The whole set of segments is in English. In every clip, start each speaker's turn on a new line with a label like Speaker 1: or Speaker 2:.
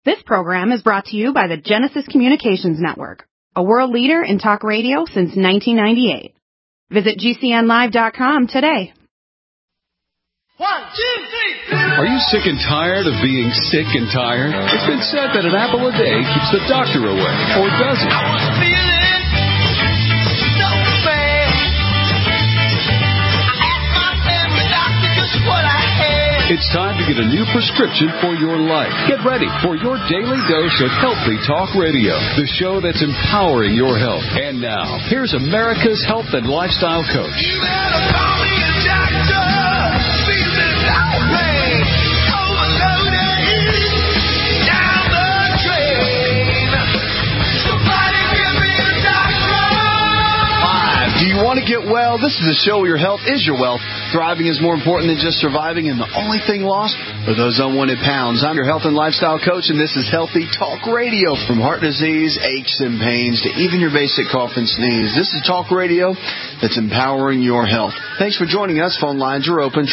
Speaker 1: This program is brought to you by the Genesis Communications Network, a world leader in talk radio since 1998. Visit GCNlive.com today.
Speaker 2: 1, 2, 3.
Speaker 3: Are you sick and tired of being sick and tired? It's been said that an apple a day keeps the doctor away, or does it?
Speaker 2: I was feeling so bad. I asked my family doctor just what I had.
Speaker 3: It's time to get a new prescription for your life. Get ready for your daily dose of Healthy Talk Radio, the show that's empowering your health. And now, here's America's health and lifestyle coach.
Speaker 2: You better call me a doctor. Feeling outraged, overloaded, down the drain. Somebody give me a doctor.
Speaker 4: Do you want to get well? This is a show where your health is your wealth. Thriving is more important than just surviving, and the only thing lost are those unwanted pounds. I'm your health and lifestyle coach, and this is Healthy Talk Radio. From heart disease, aches and pains, to even your basic cough and sneeze, this is talk radio that's empowering your health. Thanks for joining us. Phone lines are open,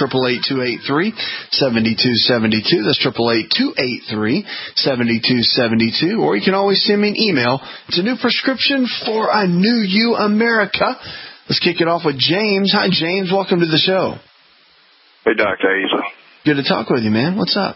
Speaker 4: 888-283-7272. That's 888-283-7272. Or you can always send me an email. It's a new prescription for a new you, America. Let's kick it off with James. Hi, James. Welcome to the show.
Speaker 5: Hey, Dr. Hazel.
Speaker 4: Good to talk with you, man. What's up?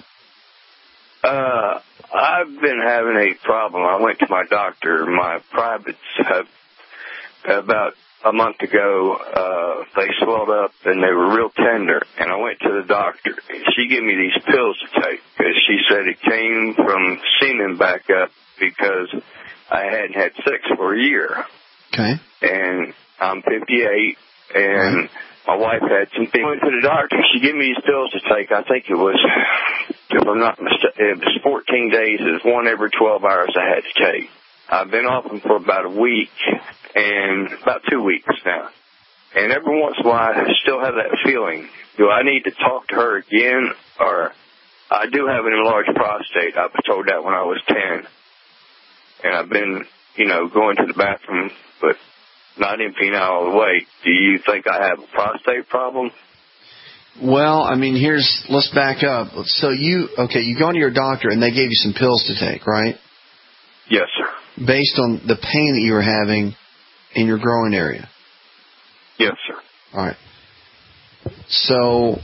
Speaker 5: I've been having a problem. I went to my doctor. My privates have, about a month ago, they swelled up and they were real tender. And I went to the doctor. She gave me these pills to take because she said it came from semen back up because I hadn't had sex for a year.
Speaker 4: Okay.
Speaker 5: And I'm 58, and my wife had some things. I went to the doctor. She gave me these pills to take. I think it was, if I'm not mistaken, it was 14 days. It was one every 12 hours I had to take. I've been off them for about a week, and about 2 weeks now. And every once in a while, I still have that feeling. Do I need to talk to her again? Or I do have an enlarged prostate. I was told that when I was 10. And I've been, going to the bathroom, but not emptying out all the way. Do you think I have a prostate problem?
Speaker 4: Well, let's back up. So you go to your doctor and they gave you some pills to take, right?
Speaker 5: Yes, sir.
Speaker 4: Based on the pain that you were having in your growing area?
Speaker 5: Yes, sir.
Speaker 4: All right. So,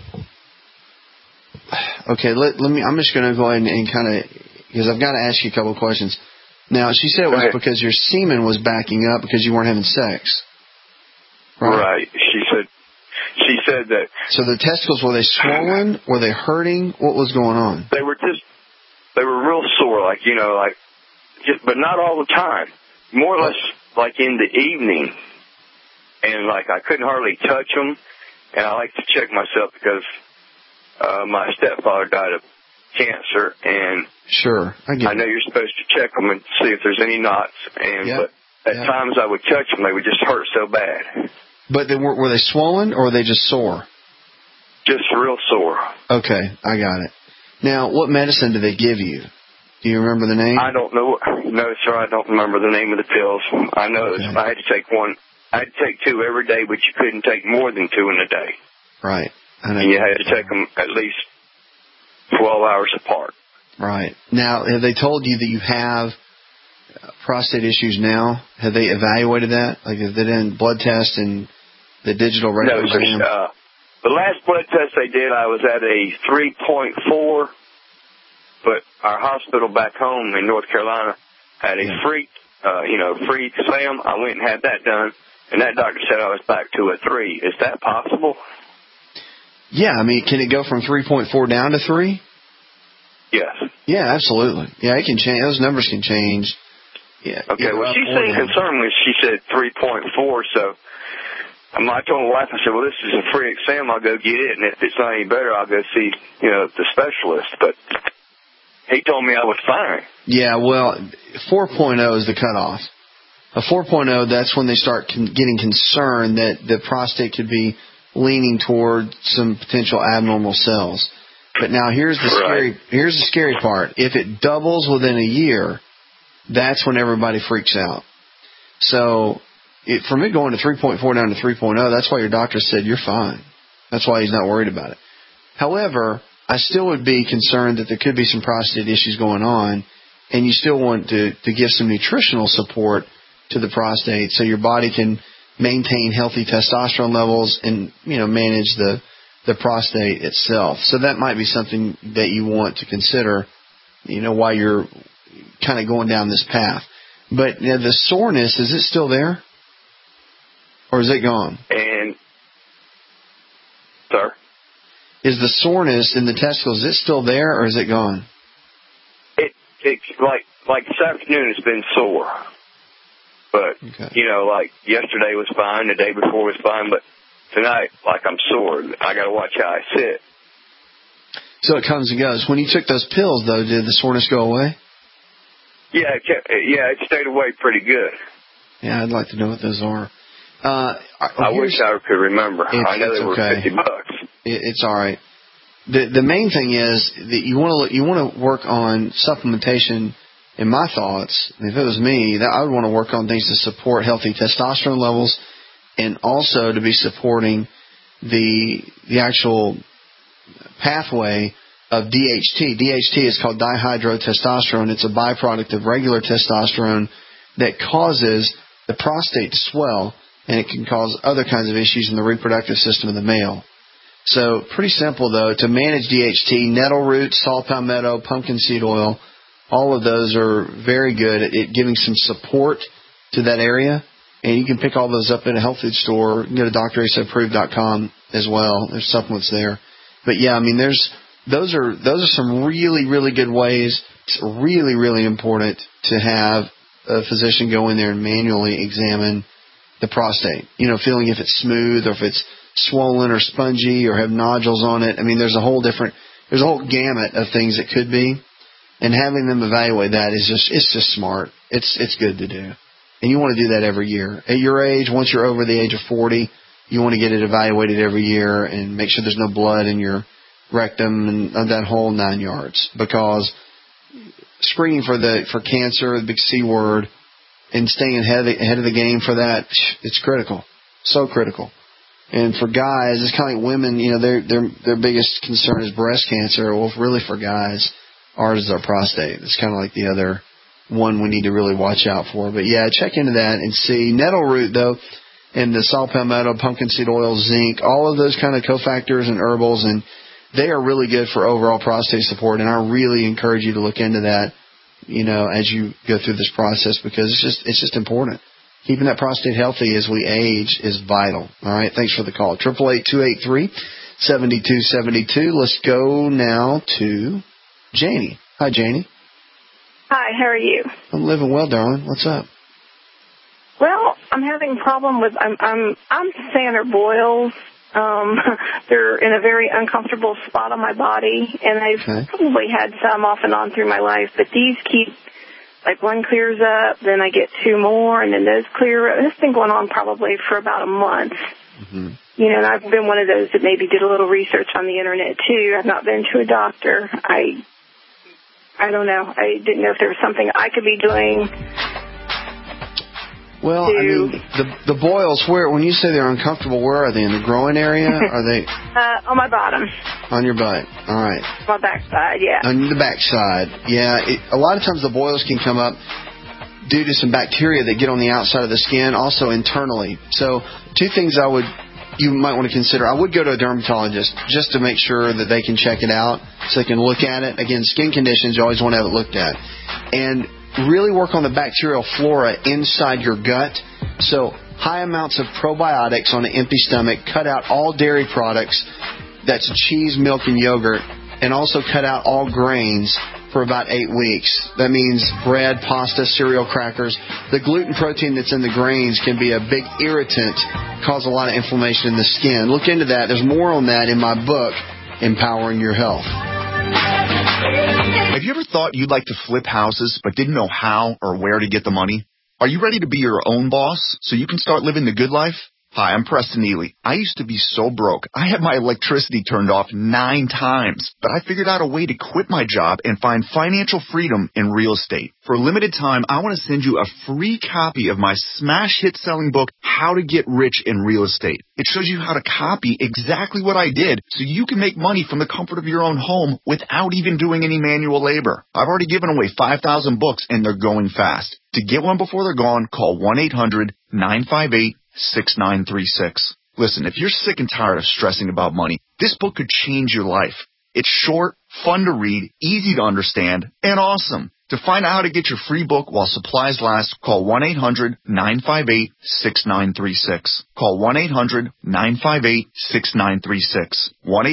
Speaker 4: okay, I'm just going to go ahead and kind of, because I've got to ask you a couple of questions. Now, she said it was because your semen was backing up because you weren't having sex.
Speaker 5: Right. She said that.
Speaker 4: So the testicles, were they swollen? Were they hurting? What was going on?
Speaker 5: They were real sore, but not all the time. More or less like in the evening. And I couldn't hardly touch them. And I like to check myself because my stepfather died of cancer, and
Speaker 4: sure, I
Speaker 5: know you're supposed to check them and see if there's any knots, but at times I would touch them, they would just hurt so bad.
Speaker 4: But were they swollen or were they just sore?
Speaker 5: Just real sore.
Speaker 4: Okay, I got it. Now, what medicine did they give you? Do you remember the name?
Speaker 5: I don't know. No, sir, I don't remember the name of the pills. I know I had to take one. I had to take 2 every day, but you couldn't take more than 2 in a day.
Speaker 4: Right. I know.
Speaker 5: And you had to take them at least 12 hours apart.
Speaker 4: Right. Now, have they told you that you have prostate issues now? Have they evaluated that? Have they done blood tests and the digital rectal exam?
Speaker 5: No, the last blood test they did, I was at a 3.4, but our hospital back home in North Carolina had a free exam. I went and had that done, and that doctor said I was back to a 3. Is that possible?
Speaker 4: Yeah, can it go from 3.4 down to 3?
Speaker 5: Yes.
Speaker 4: Yeah, absolutely. Yeah, it can change. Those numbers can change. Yeah.
Speaker 5: Okay, well, she seemed concerned when she said 3.4, so I told my wife, I said, well, this is a free exam. I'll go get it, and if it's not any better, I'll go see, the specialist. But he told me I was fine.
Speaker 4: Yeah, well, 4.0 is the cutoff. A 4.0, that's when they start getting concerned that the prostate could be leaning toward some potential abnormal cells. But now here's the scary part. If it doubles within a year, that's when everybody freaks out. So from it going to 3.4 down to 3.0, that's why your doctor said you're fine. That's why he's not worried about it. However, I still would be concerned that there could be some prostate issues going on. and you still want to give some nutritional support to the prostate so your body can maintain healthy testosterone levels and, manage the prostate itself. So that might be something that you want to consider, while you're kind of going down this path. But the soreness, is it still there? Or is it gone?
Speaker 5: And, sir?
Speaker 4: Is the soreness in the testicles, is it still there or is it gone?
Speaker 5: It's like this afternoon it's been sore. But, like yesterday was fine, the day before was fine, but tonight, like I'm sore. I got to watch how I sit.
Speaker 4: So it comes and goes. When you took those pills, though, did the soreness go away?
Speaker 5: Yeah, it stayed away pretty good.
Speaker 4: Yeah, I'd like to know what those are.
Speaker 5: I wish I could remember. I know they were $50.
Speaker 4: It's all right. The main thing is that you want to work on supplementation. In my thoughts, if it was me, I would want to work on things to support healthy testosterone levels, and also to be supporting the actual pathway of DHT. DHT is called dihydrotestosterone. It's a byproduct of regular testosterone that causes the prostate to swell, and it can cause other kinds of issues in the reproductive system of the male. So pretty simple, though. To manage DHT, nettle root, saw palmetto, pumpkin seed oil, all of those are very good at giving some support to that area. And you can pick all those up at a health food store. You can go to draceapproved.com as well. There's supplements there. But, yeah, those are some really, really good ways. It's really, really important to have a physician go in there and manually examine the prostate. Feeling if it's smooth or if it's swollen or spongy or have nodules on it. There's a whole gamut of things it could be. And having them evaluate that it's just smart. It's good to do. And you want to do that every year. At your age, once you're over the age of 40, you want to get it evaluated every year and make sure there's no blood in your rectum and that whole 9 yards. Because screening for cancer, the big C word, and staying ahead of the game for that, it's critical. So critical. And for guys, it's kind of like women, their biggest concern is breast cancer. Well, really for guys, ours is our prostate. It's kind of like the other one we need to really watch out for. But, yeah, check into that and see. Nettle root, though, and the saw palmetto, pumpkin seed oil, zinc, all of those kind of cofactors and herbals, and they are really good for overall prostate support. And I really encourage you to look into that, as you go through this process, because it's just important. Keeping that prostate healthy as we age is vital. All right, thanks for the call. 888-283-7272. Let's go now to Janie. Hi, Janie.
Speaker 6: Hi, how are you?
Speaker 4: I'm living well, darling. What's up?
Speaker 6: Well, I'm having a problem with I'm Sander boils. They're in a very uncomfortable spot on my body, and I've probably had some off and on through my life, but these keep, like, one clears up, then I get two more, and then those clear up. This has been going on probably for about a month. Mm-hmm. And I've been one of those that maybe did a little research on the Internet, too. I've not been to a doctor. I don't know. I didn't know if there was something I could be doing.
Speaker 4: Well, the boils, when you say they're uncomfortable, where are they? In the groin area? Are they?
Speaker 6: On my bottom.
Speaker 4: On your butt. All right.
Speaker 6: My backside, yeah.
Speaker 4: On the backside. Yeah. A lot of times the boils can come up due to some bacteria that get on the outside of the skin, also internally. So, two things you might want to consider. I would go to a dermatologist just to make sure that they can check it out so they can look at it. Again, skin conditions, you always want to have it looked at. And really work on the bacterial flora inside your gut. So high amounts of probiotics on an empty stomach. Cut out all dairy products. That's cheese, milk, and yogurt. And also cut out all grains for about 8 weeks. That means bread, pasta, cereal, crackers. The gluten protein that's in the grains can be a big irritant, cause a lot of inflammation in the skin. Look into that. There's more on that in my book, Empowering Your Health.
Speaker 7: Have you ever thought you'd like to flip houses but didn't know how or where to get the money? Are you ready to be your own boss so you can start living the good life? Hi, I'm Preston Neely. I used to be so broke. I had my electricity turned off 9 times, but I figured out a way to quit my job and find financial freedom in real estate. For a limited time, I want to send you a free copy of my smash hit selling book, How to Get Rich in Real Estate. It shows you how to copy exactly what I did so you can make money from the comfort of your own home without even doing any manual labor. I've already given away 5,000 books and they're going fast. To get one before they're gone, call 1-800-958-6936. Listen, if you're sick and tired of stressing about money, this book could change your life. It's short, fun to read, easy to understand, and awesome. To find out how to get your free book while supplies last, call 1-800-958-6936. Call 1-800-958-6936.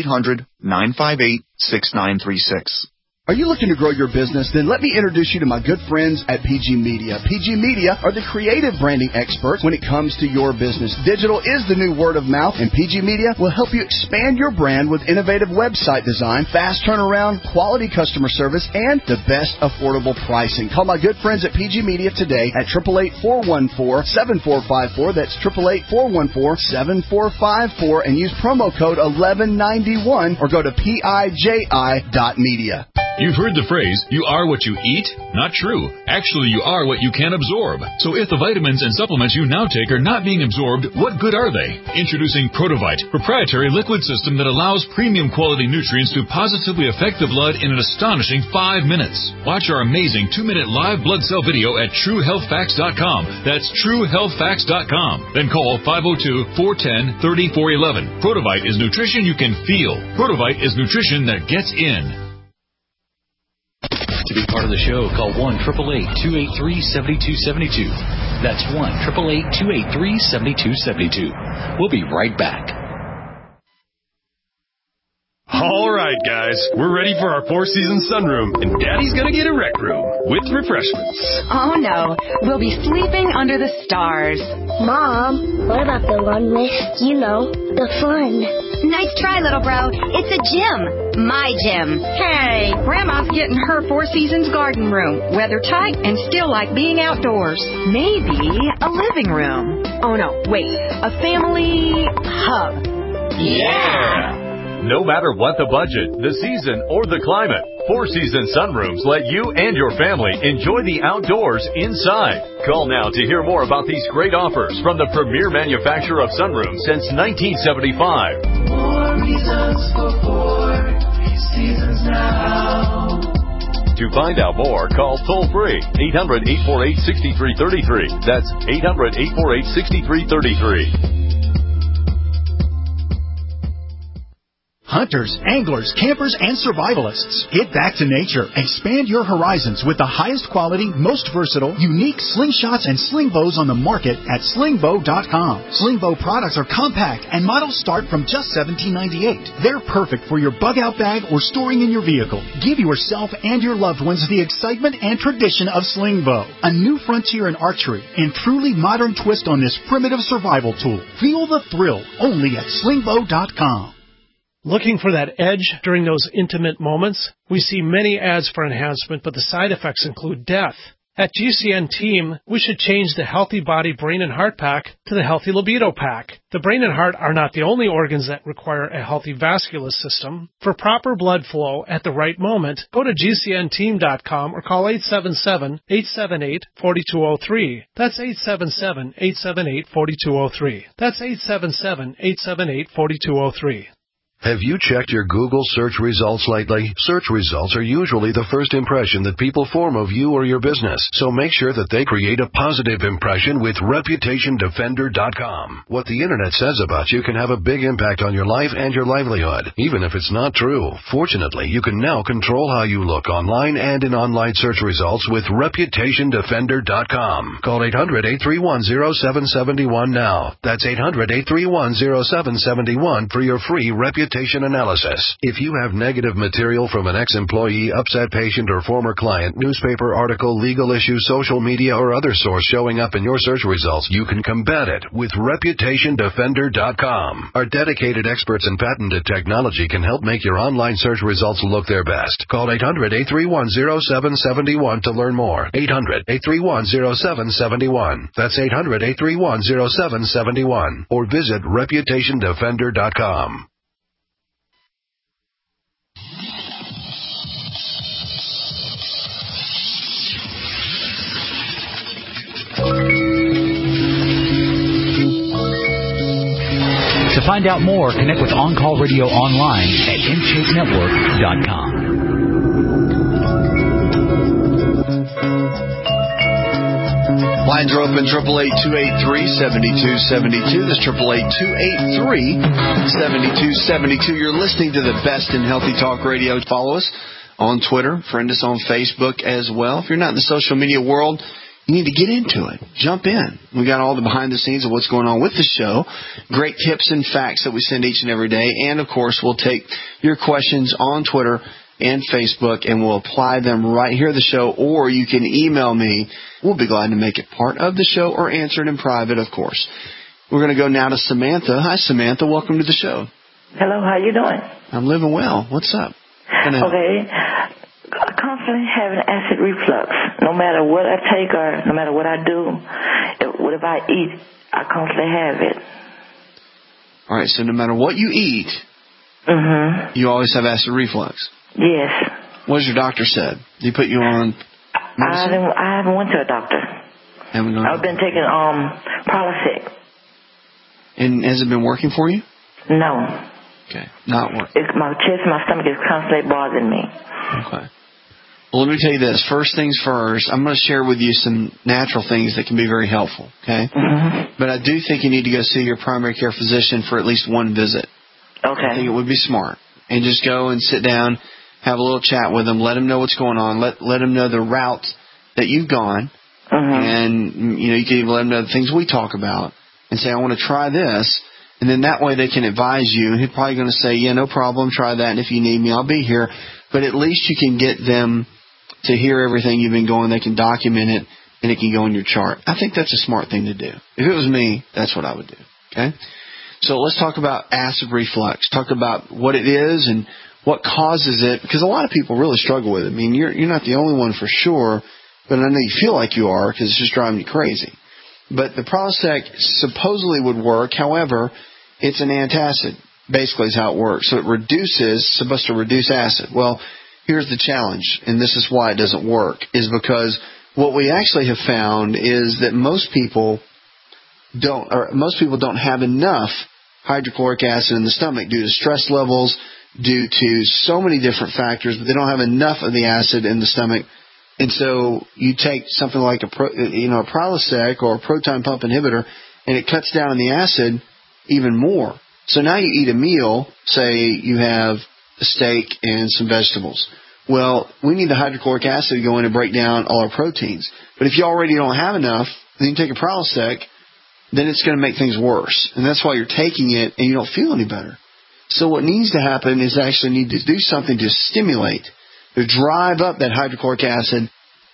Speaker 7: 1-800-958-6936.
Speaker 8: Are you looking to grow your business? Then let me introduce you to my good friends at PG Media. PG Media are the creative branding experts when it comes to your business. Digital is the new word of mouth, and PG Media will help you expand your brand with innovative website design, fast turnaround, quality customer service, and the best affordable pricing. Call my good friends at PG Media today at 888-414-7454. That's 888-414-7454, and use promo code 1191 or go to piji.media.
Speaker 9: You've heard the phrase, you are what you eat? Not true. Actually, you are what you can absorb. So if the vitamins and supplements you now take are not being absorbed, what good are they? Introducing Protovite, proprietary liquid system that allows premium quality nutrients to positively affect the blood in an astonishing 5 minutes. Watch our amazing 2-minute live blood cell video at TrueHealthFacts.com. That's TrueHealthFacts.com. Then call 502-410-3411. Protovite is nutrition you can feel. Protovite is nutrition that gets in.
Speaker 10: To be part of the show, call 1-888-283-7272. That's 1-888-283-7272. We'll be right back.
Speaker 11: All right, guys, we're ready for our 4-season sunroom, and Daddy's gonna get a rec room with refreshments.
Speaker 1: Oh, no. We'll be sleeping under the stars.
Speaker 12: Mom, what about the one with, the fun?
Speaker 13: Nice try, little bro. It's a gym. My gym.
Speaker 1: Hey, Grandma's getting her 4 Seasons garden room. Weather tight and still like being outdoors. Maybe a living room. Oh, no, wait. A family hub.
Speaker 11: Yeah! No matter what the budget, the season, or the climate, 4-season sunrooms let you and your family enjoy the outdoors inside. Call now to hear more about these great offers from the premier manufacturer of sunrooms since 1975.
Speaker 2: More reasons for 4 seasons now.
Speaker 11: To find out more, call toll-free 800-848-6333. That's 800-848-6333.
Speaker 14: Hunters, anglers, campers, and survivalists. Get back to nature. Expand your horizons with the highest quality, most versatile, unique slingshots and sling bows on the market at slingbow.com. Slingbow products are compact and models start from just $17.98. They're perfect for your bug-out bag or storing in your vehicle. Give yourself and your loved ones the excitement and tradition of Slingbow, a new frontier in archery and truly modern twist on this primitive survival tool. Feel the thrill only at slingbow.com.
Speaker 15: Looking for that edge during those intimate moments? We see many ads for enhancement, but the side effects include death. At GCN Team, we should change the Healthy Body, Brain, and Heart Pack to the Healthy Libido Pack. The brain and heart are not the only organs that require a healthy vascular system. For proper blood flow at the right moment, go to GCNteam.com or call 877-878-4203. That's 877-878-4203. That's 877-878-4203.
Speaker 16: Have you checked your Google search results lately? Search results are usually the first impression that people form of you or your business, so make sure that they create a positive impression with ReputationDefender.com. What the Internet says about you can have a big impact on your life and your livelihood, even if it's not true. Fortunately, you can now control how you look online and in online search results with ReputationDefender.com. Call 800-831-0771 now. That's 800-831-0771 for your free Reputation reputation analysis. If you have negative material from an ex-employee, upset patient, or former client, newspaper article, legal issue, social media, or other source showing up in your search results, you can combat it with ReputationDefender.com. Our dedicated experts in patented technology can help make your online search results look their best. Call 800-831-0771 to learn more. 800-831-0771. That's 800-831-0771. Or visit ReputationDefender.com.
Speaker 17: To find out more, connect with On Call Radio online at InShapeNetwork.com.
Speaker 4: Lines are open, 888-283-7272. That's 888-283-7272. You're listening to the best in healthy talk radio. Follow us on Twitter. Friend us on Facebook as well. If you're not in the social media world, you need to get into it. Jump in. We got all the behind the scenes of what's going on with the show. Great tips and facts that we send each and every day. And, of course, we'll take your questions on Twitter and Facebook, and we'll apply them right here at the show. Or you can email me. We'll be glad to make it part of the show or answer it in private, of course. We're going to go now to Samantha. Hi, Samantha. Welcome to the show.
Speaker 18: Hello. How you doing?
Speaker 4: I'm living well. What's up?
Speaker 18: Okay. I constantly have an acid reflux. No matter what I take or no matter what I do, if I eat, I constantly have it.
Speaker 4: All right, so no matter what you eat, you always have acid reflux?
Speaker 18: Yes.
Speaker 4: What has your doctor said? Did he put you on medicine?
Speaker 18: I haven't went to a doctor. I've been taking Prilosec.
Speaker 4: And has it been working for you?
Speaker 18: No.
Speaker 4: Okay, not working.
Speaker 18: My chest, my stomach is constantly bothering me.
Speaker 4: Okay. Well, let me tell you this. First things first, I'm going to share with you some natural things that can be very helpful, okay? But I do think you need to go see your primary care physician for at least one visit.
Speaker 18: Okay.
Speaker 4: I think it would be smart. And just go and sit down, have a little chat with them, let them know what's going on, let them know the route that you've gone, and, you can even let them know the things we talk about, and say, I want to try this. And then that way they can advise you. He's probably going to say, yeah, no problem, try that, and if you need me, I'll be here. But at least you can get them to hear everything you've been going. They can document it, and it can go in your chart. I think that's a smart thing to do. If it was me, that's what I would do. Okay? So let's talk about acid reflux. Talk about what it is and what causes it, because a lot of people really struggle with it. I mean, you're not the only one for sure, but I know you feel like you are because it's just driving you crazy. But the Prilosec supposedly would work. However, it's an antacid, basically is how it works. So it's supposed to reduce acid. Well, here's the challenge, and this is why it doesn't work, is because what we actually have found is that most people don't have enough hydrochloric acid in the stomach due to stress levels, due to so many different factors, but they don't have enough of the acid in the stomach. And so you take something like a Prilosec or a proton pump inhibitor, and it cuts down on the acid even more. So now you eat a meal, say you have a steak and some vegetables. Well, we need the hydrochloric acid to go in and break down all our proteins. But if you already don't have enough, then you take a Prilosec, then it's going to make things worse. And that's why you're taking it and you don't feel any better. So what needs to happen is actually need to do something to stimulate, to drive up that hydrochloric acid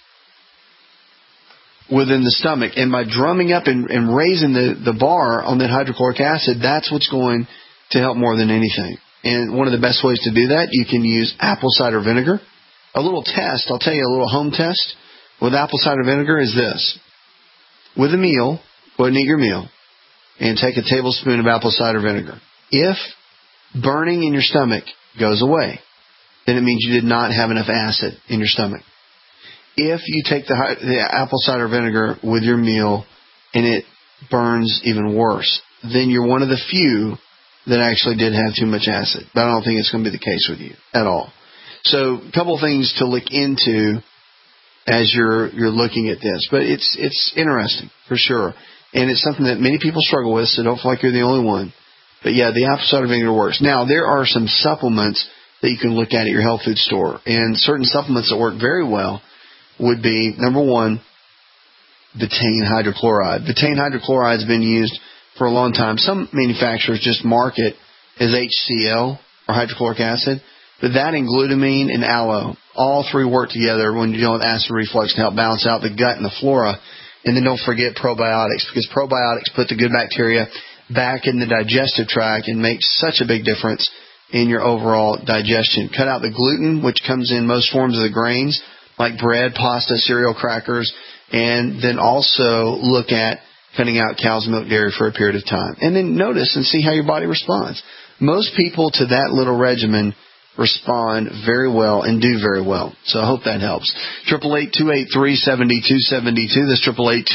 Speaker 4: within the stomach. And by drumming up and raising the bar on that hydrochloric acid, that's what's going to help more than anything. And one of the best ways to do that, you can use apple cider vinegar. A little test, I'll tell you a little home test with apple cider vinegar is this. With a meal, go ahead and eat your meal, and take a tablespoon of apple cider vinegar. If burning in your stomach goes away, then it means you did not have enough acid in your stomach. If you take the apple cider vinegar with your meal and it burns even worse, then you're one of the few that actually did have too much acid. But I don't think it's going to be the case with you at all. So a couple of things to look into as you're looking at this. But it's interesting, for sure. And it's something that many people struggle with, so don't feel like you're the only one. But yeah, the apple cider vinegar works. Now, there are some supplements that you can look at your health food store. And certain supplements that work very well would be, number one, betaine hydrochloride. Betaine hydrochloride has been used for a long time. Some manufacturers just mark it as HCl, or hydrochloric acid. But that and glutamine and aloe, all three work together when you're dealing with acid reflux to help balance out the gut and the flora. And then don't forget probiotics, because probiotics put the good bacteria back in the digestive tract and make such a big difference in your overall digestion. Cut out the gluten, which comes in most forms of the grains, like bread, pasta, cereal, crackers, and then also look at cutting out cow's milk dairy for a period of time. And then notice and see how your body responds. Most people to that little regimen respond very well and do very well. So I hope that helps. 888-283-7272. That's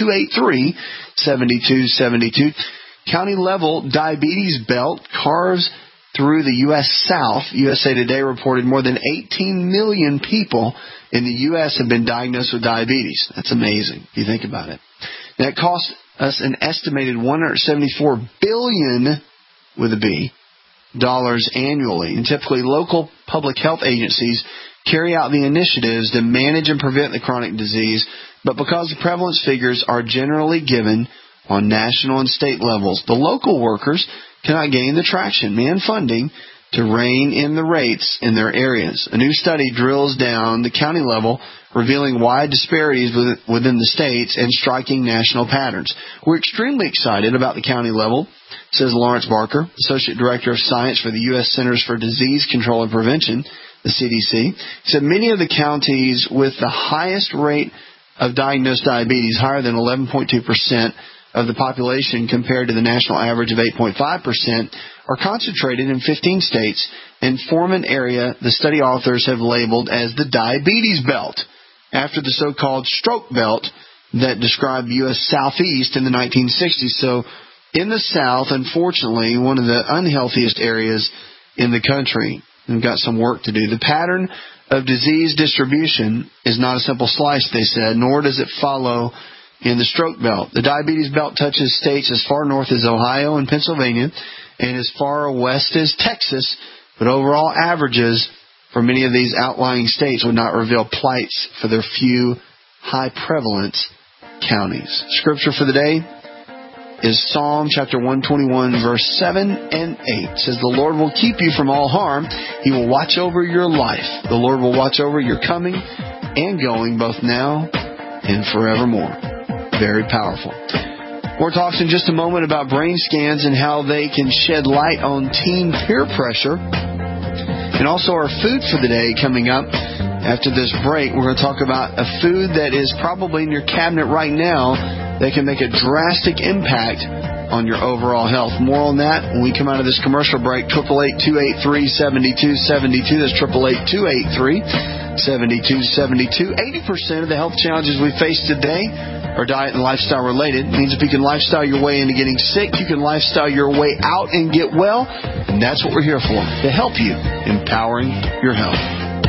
Speaker 4: 888-283-7272. County level diabetes belt carves through the U.S. South. USA Today reported more than 18 million people in the U.S. have been diagnosed with diabetes. That's amazing if you think about it. That costs us an estimated $174 billion with a B dollars annually. And typically local public health agencies carry out the initiatives to manage and prevent the chronic disease, but because the prevalence figures are generally given on national and state levels, the local workers cannot gain the traction and funding to rein in the rates in their areas. A new study drills down the county level, revealing wide disparities within the states and striking national patterns. We're extremely excited about the county level, says Lawrence Barker, Associate Director of Science for the U.S. Centers for Disease Control and Prevention, the CDC. He said many of the counties with the highest rate of diagnosed diabetes, higher than 11.2% of the population compared to the national average of 8.5%, are concentrated in 15 states and form an area the study authors have labeled as the diabetes belt, after the so-called stroke belt that described the U.S. Southeast in the 1960s. So in the South, unfortunately, one of the unhealthiest areas in the country. We've got some work to do. The pattern of disease distribution is not a simple slice, they said, nor does it follow in the stroke belt. The diabetes belt touches states as far north as Ohio and Pennsylvania and as far west as Texas, but overall averages for many of these outlying states would not reveal plights for their few high prevalence counties. Scripture for the day is Psalm chapter 121, verse 7 and 8. It says, the Lord will keep you from all harm. He will watch over your life. The Lord will watch over your coming and going, both now and forevermore. Very powerful. More talks in just a moment about brain scans and how they can shed light on teen peer pressure. And also our food for the day coming up. After this break, we're going to talk about a food that is probably in your cabinet right now that can make a drastic impact on your overall health. More on that when we come out of this commercial break. 888-283-7272. That's 888-283-7272. 80% of the health challenges we face today are diet and lifestyle related. It means if you can lifestyle your way into getting sick, you can lifestyle your way out and get well. And that's what we're here for, to help you empowering your health.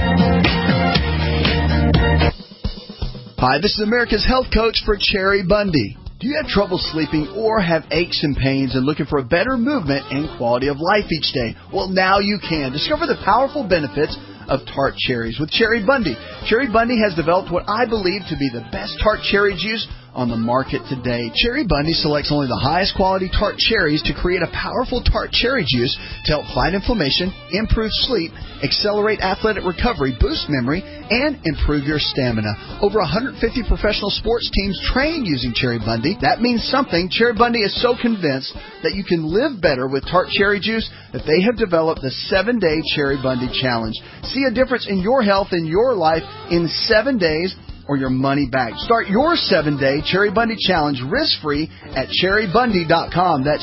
Speaker 8: Hi, this is America's Health Coach for Cherry Bundy. Do you have trouble sleeping or have aches and pains and looking for a better movement and quality of life each day? Well, now you can. Discover the powerful benefits of tart cherries with Cherry Bundy. Cherry Bundy has developed what I believe to be the best tart cherry juice on the market today. Cherry Bundy selects only the highest quality tart cherries to create a powerful tart cherry juice to help fight inflammation, improve sleep, accelerate athletic recovery, boost memory, and improve your stamina. Over 150 professional sports teams train using Cherry Bundy. That means something. Cherry Bundy is so convinced that you can live better with tart cherry juice that they have developed the 7-Day Cherry Bundy Challenge. See a difference in your health and your life in 7 days or your money back. Start your 7-Day Cherry Bundy Challenge risk-free at cherrybundy.com. That's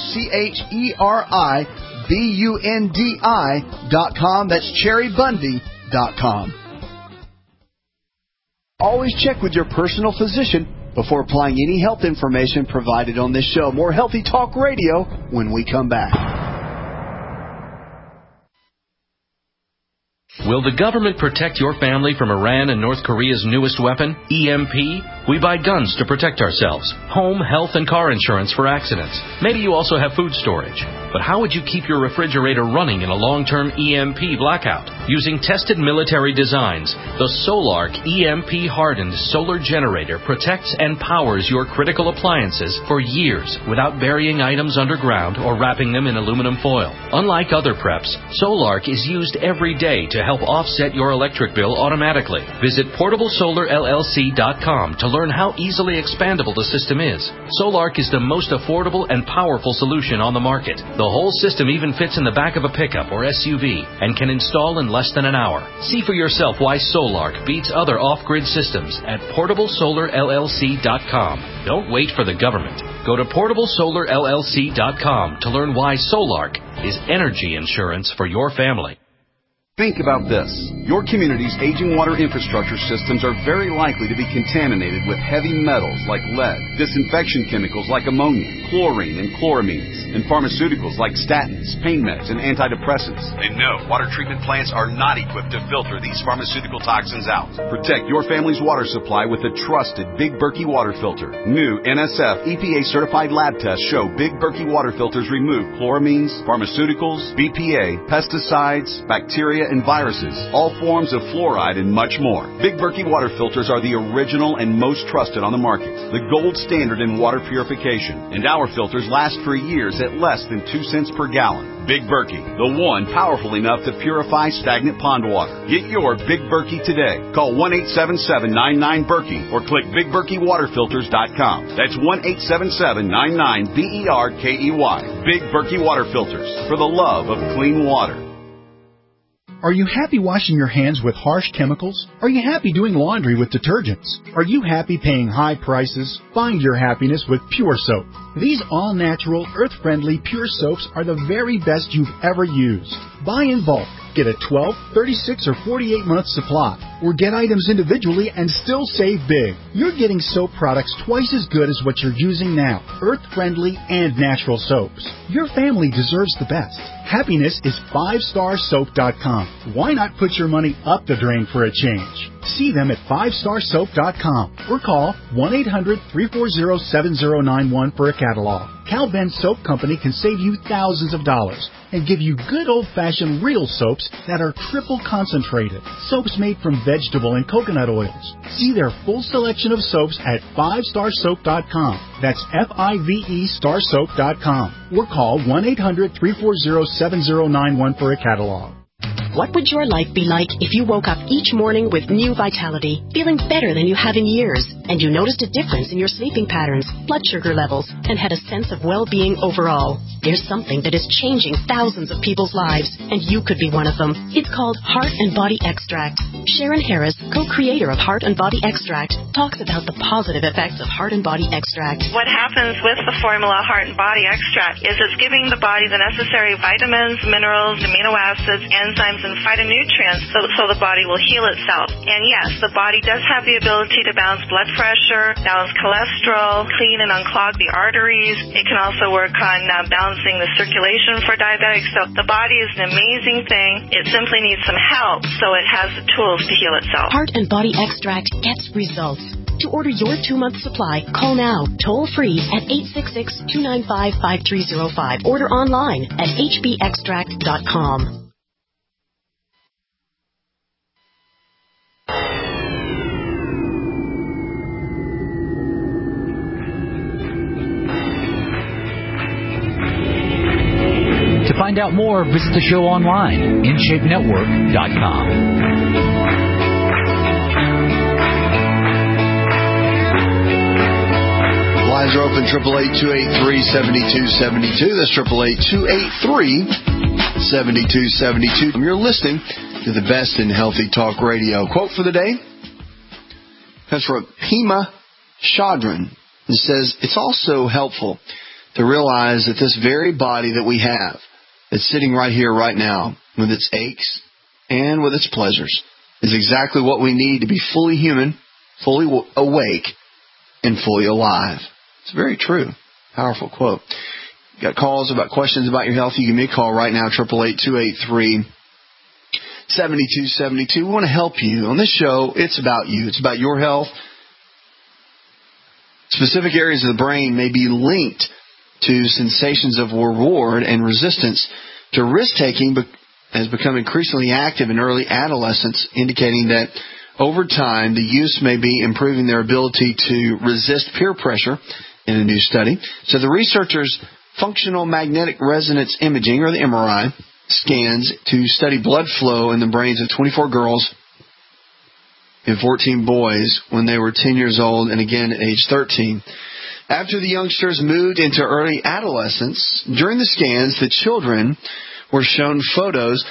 Speaker 8: CHERIBUNDI.com. That's cherrybundy.com. Always check with your personal physician before applying any health information provided on this show. More Healthy Talk Radio when we come back.
Speaker 10: Will the government protect your family from Iran and North Korea's newest weapon, EMP? We buy guns to protect ourselves, home, health, and car insurance for accidents. Maybe you also have food storage. But how would you keep your refrigerator running in a long-term EMP blackout? Using tested military designs, the Solark EMP-hardened solar generator protects and powers your critical appliances for years without burying items underground or wrapping them in aluminum foil. Unlike other preps, Solark is used every day to help offset your electric bill automatically. Visit PortableSolarLLC.com to learn how easily expandable the system is. Solark is the most affordable and powerful solution on the market. The whole system even fits in the back of a pickup or SUV and can install in less than an hour. See for yourself why Solark beats other off-grid systems at PortableSolarLLC.com. Don't wait for the government. Go to PortableSolarLLC.com to learn why Solark is energy insurance for your family.
Speaker 8: Think about this. Your community's aging water infrastructure systems are very likely to be contaminated with heavy metals like lead, disinfection chemicals like ammonia, chlorine and chloramines, and pharmaceuticals like statins, pain meds, and antidepressants.
Speaker 19: And no, water treatment plants are not equipped to filter these pharmaceutical toxins out.
Speaker 8: Protect your family's water supply with the trusted Big Berkey water filter. New NSF EPA-certified lab tests show Big Berkey water filters remove chloramines, pharmaceuticals, BPA, pesticides, bacteria, and viruses, all forms of fluoride, and much more. Big Berkey water filters are the original and most trusted on the market, the gold standard in water purification, and our filters last for years at less than 2 cents per gallon. Big Berkey, the one powerful enough to purify stagnant pond water. Get your Big Berkey today. Call 1-877-99-BERKEY or click BigBerkeyWaterFilters.com. That's 1-877-99-BERKEY. Big Berkey Water Filters, for the love of clean water.
Speaker 14: Are you happy washing your hands with harsh chemicals? Are you happy doing laundry with detergents? Are you happy paying high prices? Find your happiness with Pure Soap. These all-natural, earth-friendly Pure Soaps are the very best you've ever used. Buy in bulk. Get a 12, 36, or 48-month supply. Or get items individually and still save big. You're getting soap products twice as good as what you're using now. Earth-friendly and natural soaps. Your family deserves the best. Happiness is 5starsoap.com. Why not put your money up the drain for a change? See them at 5starsoap.com or call 1-800-340-7091 for a catalog. Cal Ben Soap Company can save you thousands of dollars and give you good old-fashioned real soaps that are triple concentrated. Soaps made from vegetable and coconut oils. See their full selection of soaps at 5starsoap.com. That's FIVE starsoap.com or call 1-800-340-7091 for a catalog.
Speaker 20: What would your life be like if you woke up each morning with new vitality, feeling better than you have in years, and you noticed a difference in your sleeping patterns, blood sugar levels, and had a sense of well-being overall? There's something that is changing thousands of people's lives, and you could be one of them. It's called Heart and Body Extract. Sharon Harris, co-creator of Heart and Body Extract, talks about the positive effects of Heart and Body Extract.
Speaker 21: What happens with the formula Heart and Body Extract is it's giving the body the necessary vitamins, minerals, amino acids, enzymes, and phytonutrients so the body will heal itself. And yes, the body does have the ability to balance blood pressure, balance cholesterol, clean and unclog the arteries. It can also work on balancing the circulation for diabetics. So the body is an amazing thing. It simply needs some help so it has the tools to heal itself.
Speaker 20: Heart and Body Extract gets results. To order your 2-month supply, call now, toll free at 866-295-5305. Order online at hbextract.com.
Speaker 17: To find out more, visit the show online, InShapeNetwork.com.
Speaker 4: Lines are open, 888-283-7272. That's 888-283-7272. You're listening to the best in healthy talk radio. Quote for the day comes from Pema Chodron. It says, it's also helpful to realize that this very body that we have, that's sitting right here, right now, with its aches and with its pleasures, is exactly what we need to be fully human, fully awake, and fully alive. It's very true. Powerful quote. You got calls about questions about your health? You give me a call right now, 888-283-7272. We want to help you. On this show, it's about you. It's about your health. Specific areas of the brain may be linked to sensations of reward and resistance to risk-taking has become increasingly active in early adolescence, indicating that over time the use may be improving their ability to resist peer pressure in a new study. So the researchers' functional magnetic resonance imaging, or the MRI, scans to study blood flow in the brains of 24 girls and 14 boys when they were 10 years old and again at age 13. After the youngsters moved into early adolescence, during the scans, the children were shown photos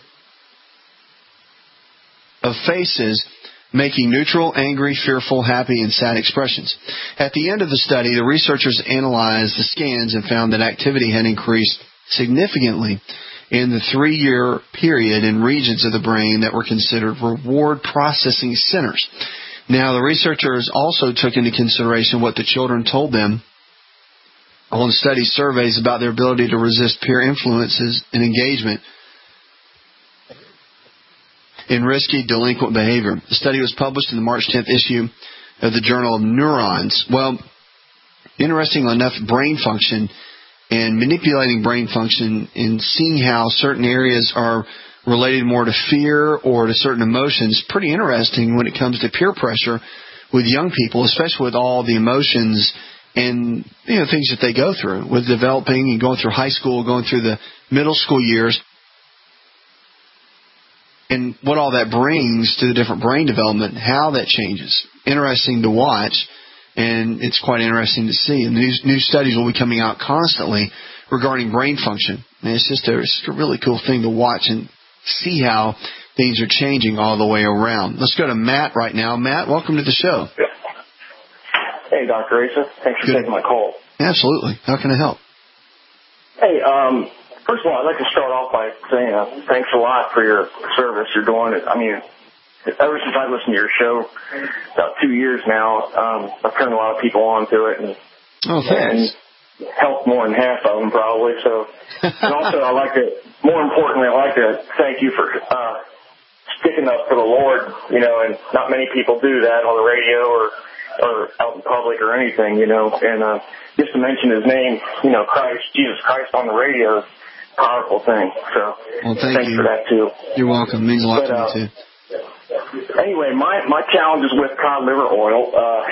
Speaker 4: of faces making neutral, angry, fearful, happy, and sad expressions. At the end of the study, the researchers analyzed the scans and found that activity had increased significantly in the 3-year period in regions of the brain that were considered reward processing centers. Now, the researchers also took into consideration what the children told them on study surveys about their ability to resist peer influences and engagement in risky, delinquent behavior. The study was published in the March 10th issue of the Journal of Neurons. Well, interestingly enough, brain function and manipulating brain function and seeing how certain areas are related more to fear or to certain emotions, pretty interesting when it comes to peer pressure with young people, especially with all the emotions and things that they go through with developing and going through high school, going through the middle school years, and what all that brings to the different brain development, how that changes. Interesting to watch, and it's quite interesting to see. And new studies will be coming out constantly regarding brain function. And it's just a really cool thing to watch and see how things are changing all the way around. Let's go to Matt right now. Matt, welcome to the show.
Speaker 3: Hey, Dr. Asa. Thanks for taking my call.
Speaker 4: Absolutely. How can I help?
Speaker 3: Hey, first of all, I'd like to start off by saying thanks a lot for your service you're doing. I mean, ever since I listened to your show, about 2 years now, I've turned a lot of people on to it. And helped more than half of them probably. So, and also more importantly, I'd like to thank you for sticking up for the Lord, and not many people do that on the radio or out in public or anything, and just to mention his name, Jesus Christ on the radio is a powerful thing. So thanks for that too.
Speaker 4: You're welcome. It means a lot to me too.
Speaker 3: Anyway, my challenge is with cod liver oil.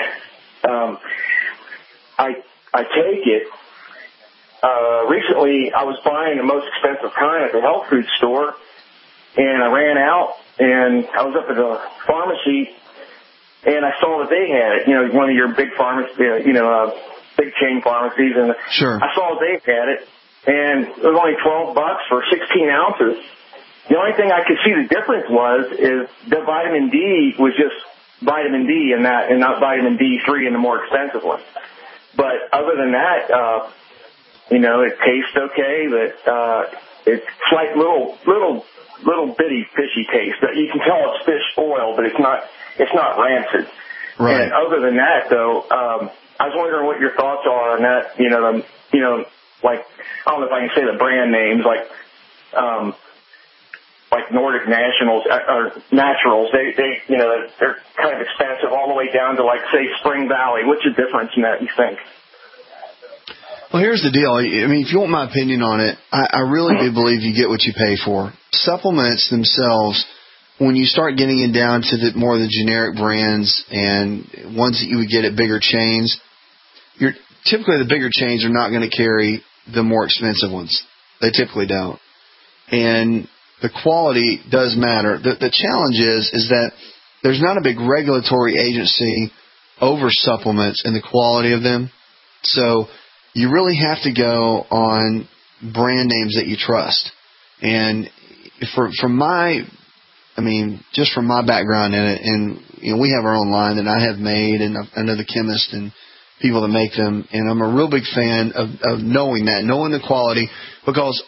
Speaker 3: I take it. Recently, I was buying the most expensive kind at the health food store, and I ran out, and I was up at the pharmacy, and I saw that they had it. One of your big pharmacies, big chain pharmacies, and I saw that they had it, and it was only $12 for 16 ounces. The only thing I could see the difference is the vitamin D was just vitamin D in that, and not vitamin D3 in the more expensive one. But other than that, it tastes okay. But it's like little bitty fishy taste. That you can tell it's fish oil, but it's not rancid. Right. And other than that, though, I was wondering what your thoughts are on that. Like I don't know if I can say the brand names, like Nordic Nationals or Naturals. They're kind of expensive all the way down to say Spring Valley. What's the difference in that, you think?
Speaker 4: Well, here's the deal. I mean, if you want my opinion on it, I really do believe you get what you pay for. Supplements themselves, when you start getting it down to more of the generic brands and ones that you would get at bigger chains, typically the bigger chains are not going to carry the more expensive ones. They typically don't. And the quality does matter. The challenge is that there's not a big regulatory agency over supplements and the quality of them. So you really have to go on brand names that you trust. And from my background in it, and we have our own line that I have made, and I know the chemists and people that make them, and I'm a real big fan of knowing the quality, because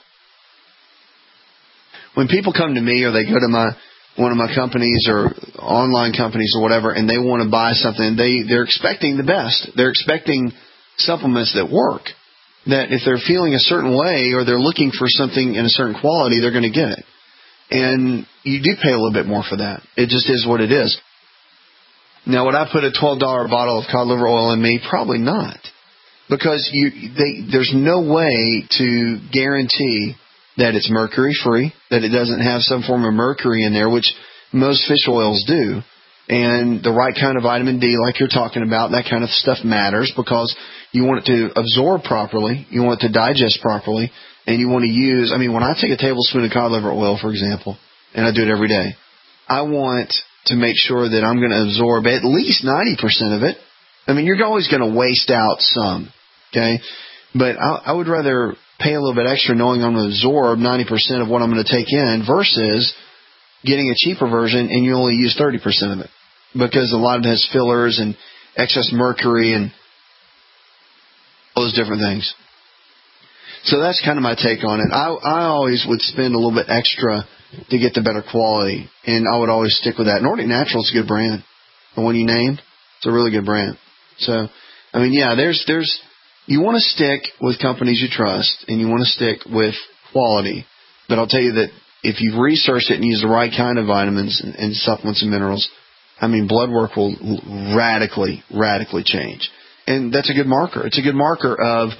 Speaker 4: when people come to me or they go to one of my companies or online companies or whatever, and they want to buy something, they're expecting the best. They're expecting supplements that work. That if they're feeling a certain way or they're looking for something in a certain quality, they're going to get it. And you do pay a little bit more for that. It just is what it is. Now, would I put a $12 bottle of cod liver oil in me? Probably not. Because there's no way to guarantee that it's mercury-free, that it doesn't have some form of mercury in there, which most fish oils do. And the right kind of vitamin D, like you're talking about, that kind of stuff matters because you want it to absorb properly, you want it to digest properly, and you want to use, when I take a tablespoon of cod liver oil, for example, and I do it every day, I want to make sure that I'm going to absorb at least 90% of it. You're always going to waste out some, okay? But I would rather pay a little bit extra knowing I'm going to absorb 90% of what I'm going to take in versus getting a cheaper version and you only use 30% of it. Because a lot of it has fillers and excess mercury and all those different things. So that's kind of my take on it. I always would spend a little bit extra to get the better quality, and I would always stick with that. Nordic Natural is a good brand. The one you named, it's a really good brand. So, there's you want to stick with companies you trust, and you want to stick with quality. But I'll tell you that if you've researched it and used the right kind of vitamins and supplements and minerals, blood work will radically change. And that's a good marker. It's a good marker of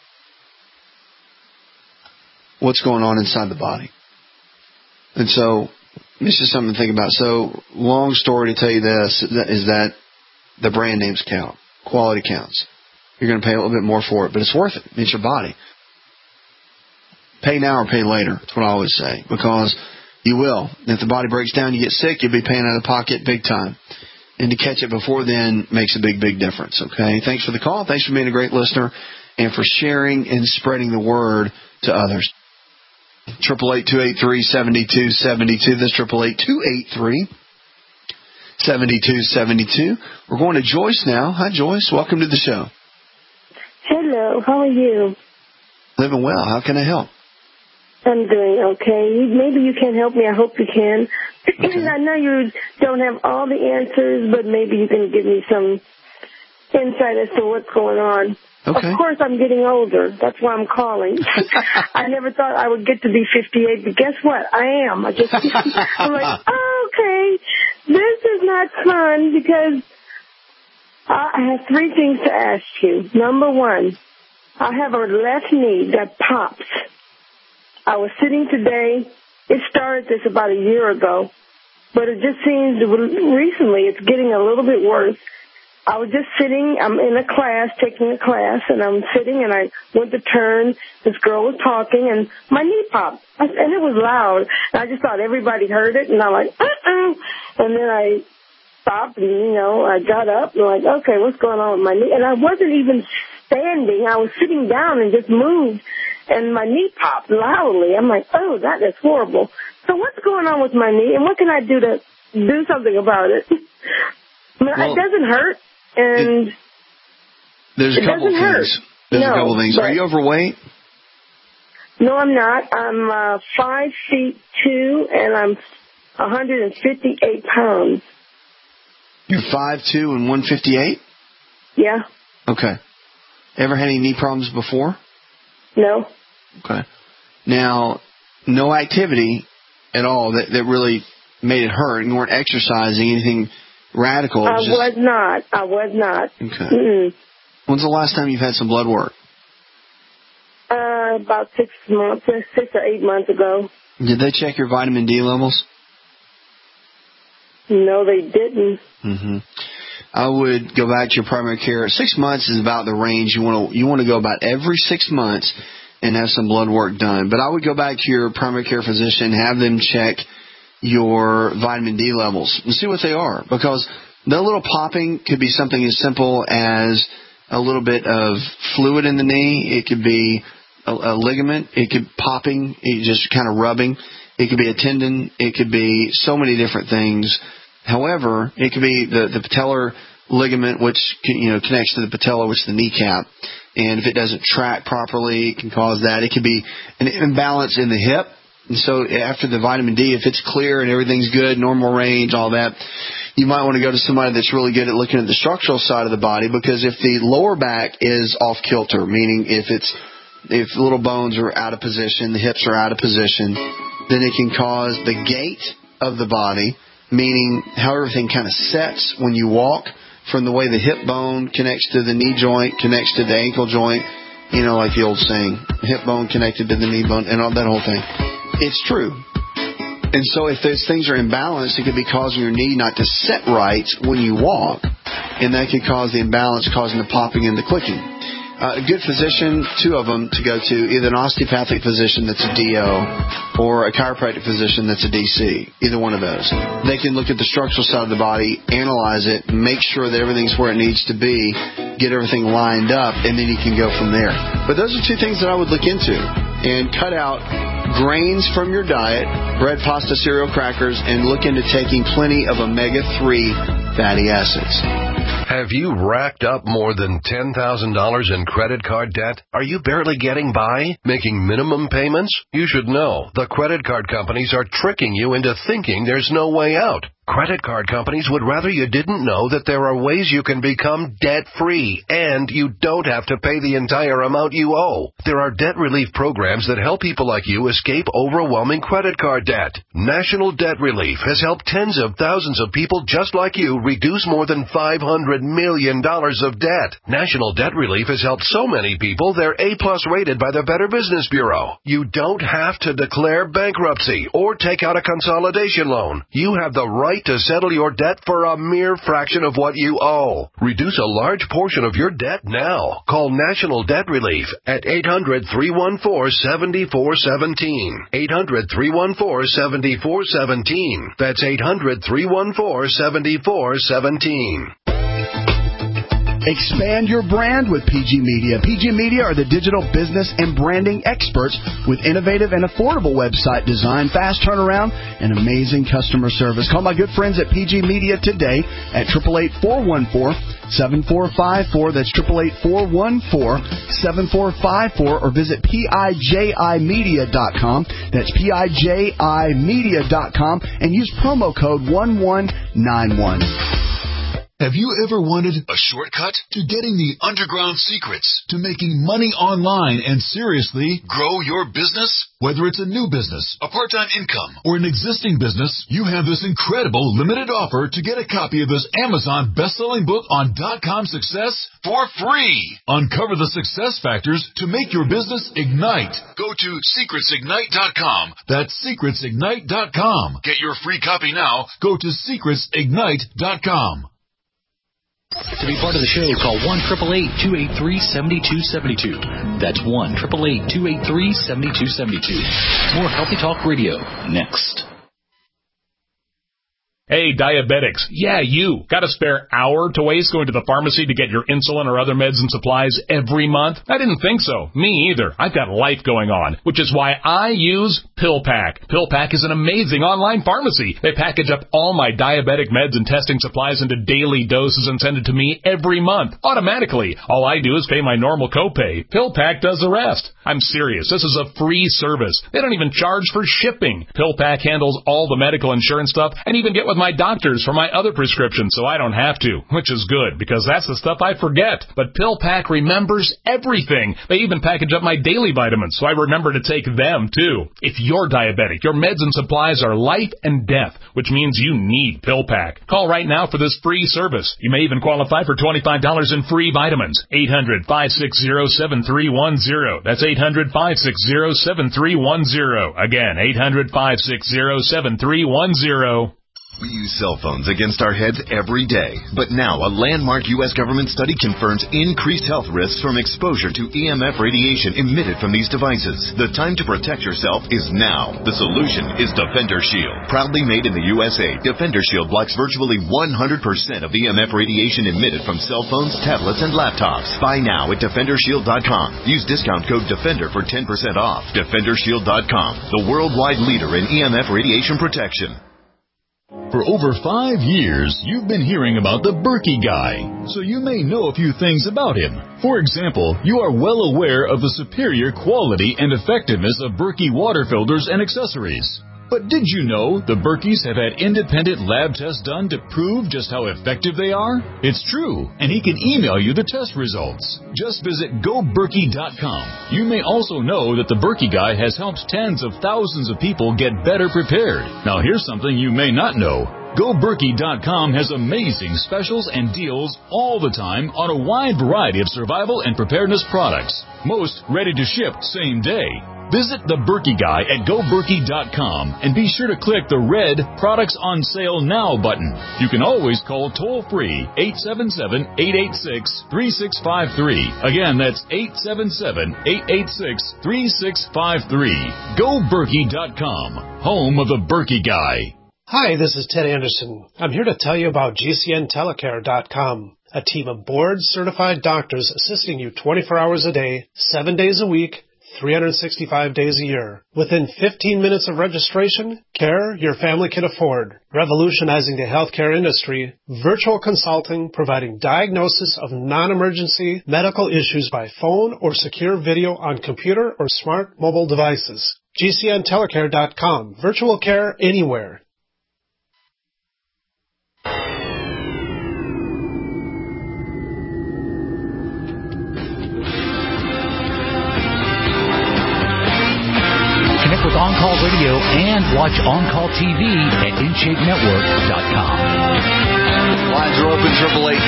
Speaker 4: what's going on inside the body. And so this is something to think about. So long story to tell you this is that the brand names count. Quality counts. You're going to pay a little bit more for it, but it's worth it. It's your body. Pay now or pay later. That's what I always say, because you will. If the body breaks down, you get sick, you'll be paying out of pocket big time. And to catch it before then makes a big, big difference, okay? Thanks for the call. Thanks for being a great listener and for sharing and spreading the word to others. 888-283-7272. That's 888-283-7272. We're going to Joyce now. Hi, Joyce. Welcome to the show.
Speaker 5: Hello. How are you?
Speaker 4: Living well. How can I help?
Speaker 5: I'm doing okay. Maybe you can help me. I hope you can. Okay. I know you don't have all the answers, but maybe you can give me some insight as to what's going on.
Speaker 4: Okay.
Speaker 5: Of course, I'm getting older. That's why I'm calling. I never thought I would get to be 58, but guess what? I am. I'm like, okay, this is not fun because I have three things to ask you. Number one, I have a left knee that pops. I was sitting today. It started this about a year ago, but it just seems recently it's getting a little bit worse. I was just sitting. I'm in a class, taking a class, and I'm sitting, and I went to turn. This girl was talking, and my knee popped, and it was loud. And I just thought everybody heard it, and I'm like, and then I stopped, and, I got up, and I'm like, okay, what's going on with my knee? And I wasn't even standing. I was sitting down and just moved, and my knee popped loudly. I'm like, oh, that is horrible. So what's going on with my knee, and what can I do to do something about it? It doesn't hurt. And
Speaker 4: there's a couple things. A couple things. Are you overweight?
Speaker 5: No, I'm not. I'm 5'2", and I'm 158 pounds.
Speaker 4: You're 5'2" and 158?
Speaker 5: Yeah.
Speaker 4: Okay. Ever had any knee problems before?
Speaker 5: No.
Speaker 4: Okay. Now, no activity at all that really made it hurt. You weren't exercising, anything radical.
Speaker 5: I was not.
Speaker 4: Okay. When's the last time you've had some blood work?
Speaker 5: About 6 or 8 months ago.
Speaker 4: Did they check your vitamin D levels?
Speaker 5: No, they didn't.
Speaker 4: Mm-hmm. I would go back to your primary care. 6 months is about the range you want to go about every 6 months and have some blood work done. But I would go back to your primary care physician, have them check your vitamin D levels and see what they are, because the little popping could be something as simple as a little bit of fluid in the knee. It could be a ligament. It could popping, just kind of rubbing. It could be a tendon. It could be so many different things. However, it could be the patellar ligament, which connects to the patella, which is the kneecap. And if it doesn't track properly, it can cause that. It could be an imbalance in the hip. And so after the vitamin D, if it's clear and everything's good, normal range, all that, you might want to go to somebody that's really good at looking at the structural side of the body, because if the lower back is off kilter, meaning if the little bones are out of position, the hips are out of position, then it can cause the gait of the body meaning how everything kind of sets when you walk, from the way the hip bone connects to the knee joint, connects to the ankle joint, like the old saying, hip bone connected to the knee bone, and all that whole thing. It's true. And so if those things are imbalanced, it could be causing your knee not to set right when you walk, and that could cause the imbalance, causing the popping and the clicking. A good physician, 2 of them to go to, either an osteopathic physician that's a DO or a chiropractic physician that's a DC, either one of those. They can look at the structural side of the body, analyze it, make sure that everything's where it needs to be, get everything lined up, and then you can go from there. But those are 2 things that I would look into. And cut out grains from your diet, bread, pasta, cereal, crackers, and look into taking plenty of omega-3 fatty acids.
Speaker 16: Have you racked up more than $10,000 in credit card debt? Are you barely getting by, making minimum payments? You should know the credit card companies are tricking you into thinking there's no way out. Credit card companies would rather you didn't know that there are ways you can become debt-free, and you don't have to pay the entire amount you owe. There are debt relief programs that help people like you escape overwhelming credit card debt. National Debt Relief has helped tens of thousands of people just like you reduce more than $500 million of debt. National Debt Relief has helped so many people they're A-plus rated by the Better Business Bureau. You don't have to declare bankruptcy or take out a consolidation loan. You have the right to settle your debt for a mere fraction of what you owe. Reduce a large portion of your debt now. Call National Debt Relief at 800-314-7417. 800-314-7417. That's 800-314-7417.
Speaker 8: Expand your brand with PG Media. PG Media are the digital business and branding experts with innovative and affordable website design, fast turnaround, and amazing customer service. Call my good friends at PG Media today at 888-414-7454. That's 888-414-7454, or visit PIJImedia.com. That's PIJImedia.com, and use promo code 1191.
Speaker 9: Have you ever wanted a shortcut to getting the underground secrets to making money online and seriously grow your business? Whether it's a new business, a part-time income, or an existing business, you have this incredible limited offer to get a copy of this Amazon best-selling book on .com success for free. Uncover the success factors to make your business ignite. Go to secretsignite.com. That's secretsignite.com. Get your free copy now. Go to secretsignite.com.
Speaker 17: To be part of the show, call 1-888-283-7272. That's 1-888-283-7272. More Healthy Talk Radio next.
Speaker 6: Hey, diabetics. Yeah, you. Got a spare hour to waste going to the pharmacy to get your insulin or other meds and supplies every month? I didn't think so. Me either. I've got life going on, which is why I use PillPack. PillPack is an amazing online pharmacy. They package up all my diabetic meds and testing supplies into daily doses and send it to me every month, automatically. All I do is pay my normal copay. PillPack does the rest. I'm serious. This is a free service. They don't even charge for shipping. PillPack handles all the medical insurance stuff and even get with my doctors for my other prescriptions, so I don't have to, which is good because that's the stuff I forget. But PillPack remembers everything. They even package up my daily vitamins, so I remember to take them too. If you're diabetic, your meds and supplies are life and death, which means you need PillPack. Call right now for this free service. You may even qualify for $25 in free vitamins. 800-560-7310. That's 800-560-7310. Again, 800-560-7310.
Speaker 22: We use cell phones against our heads every day. But now a landmark U.S. government study confirms increased health risks from exposure to EMF radiation emitted from these devices. The time to protect yourself is now. The solution is Defender Shield. Proudly made in the USA, Defender Shield blocks virtually 100% of EMF radiation emitted from cell phones, tablets, and laptops. Buy now at DefenderShield.com. Use discount code DEFENDER for 10% off. DefenderShield.com, the worldwide leader in EMF radiation protection.
Speaker 9: For over 5 years, you've been hearing about the Berkey guy, so you may know a few things about him. For example, you are well aware of the superior quality and effectiveness of Berkey water filters and accessories. But did you know the Berkeys have had independent lab tests done to prove just how effective they are? It's true, and he can email you the test results. Just visit GoBerkey.com. You may also know that the Berkey Guy has helped tens of thousands of people get better prepared. Now here's something you may not know. GoBerkey.com has amazing specials and deals all the time on a wide variety of survival and preparedness products. Most ready to ship same day. Visit the Berkey Guy at GoBerkey.com and be sure to click the red Products on Sale Now button. You can always call toll-free 877-886-3653. Again, that's 877-886-3653. GoBerkey.com, home of the Berkey Guy.
Speaker 15: Hi, this is Ted Anderson. I'm here to tell you about GCNtelecare.com, a team of board-certified doctors assisting you 24 hours a day, 7 days a week, 365 days a year. Within 15 minutes of registration, care your family can afford. Revolutionizing the healthcare industry, virtual consulting providing diagnosis of non-emergency medical issues by phone or secure video on computer or smart mobile devices. GCNtelecare.com. Virtual care anywhere.
Speaker 17: Connect with On-Call Radio and watch On-Call TV at InShapeNetwork.com.
Speaker 4: Lines are open,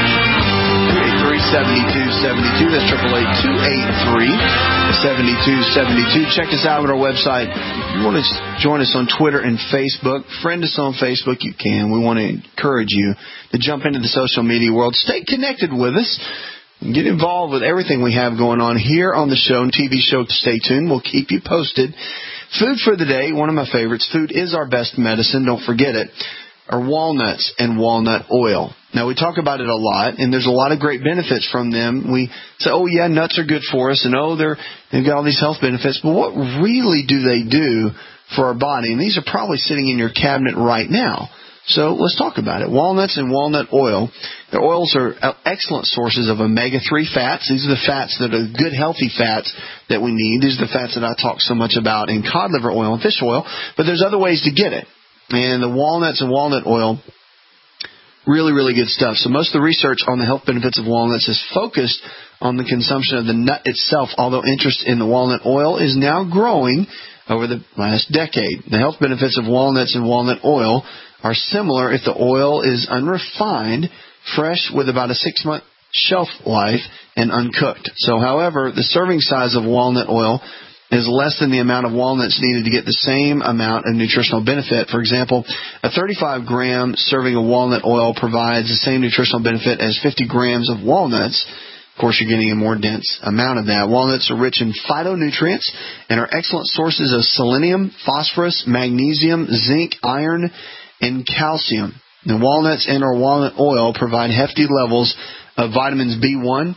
Speaker 4: 888-283-7272. That's 888-283-7272. Check us out on our website. If you want to join us on Twitter and Facebook, friend us on Facebook, you can. We want to encourage you to jump into the social media world. Stay connected with us. Get involved with everything we have going on here on the show and TV show. Stay tuned. We'll keep you posted. Food for the day, one of my favorites. Food is our best medicine. Don't forget it. Are walnuts and walnut oil. Now, we talk about it a lot, and there's a lot of great benefits from them. We say, oh, yeah, nuts are good for us, and they've got all these health benefits. But what really do they do for our body? And these are probably sitting in your cabinet right now. So let's talk about it. Walnuts and walnut oil. The oils are excellent sources of omega-3 fats. These are the fats that are good, healthy fats that we need. These are the fats that I talk so much about in cod liver oil and fish oil. But there's other ways to get it. And the walnuts and walnut oil, really, really good stuff. So most of the research on the health benefits of walnuts is focused on the consumption of the nut itself, although interest in the walnut oil is now growing over the last decade. The health benefits of walnuts and walnut oil are similar if the oil is unrefined, fresh with about a 6-month shelf life, and uncooked. So, however, the serving size of walnut oil is less than the amount of walnuts needed to get the same amount of nutritional benefit. For example, a 35-gram serving of walnut oil provides the same nutritional benefit as 50 grams of walnuts. Of course, you're getting a more dense amount of that. Walnuts are rich in phytonutrients and are excellent sources of selenium, phosphorus, magnesium, zinc, iron, and calcium. The walnuts and or walnut oil provide hefty levels of vitamins B1,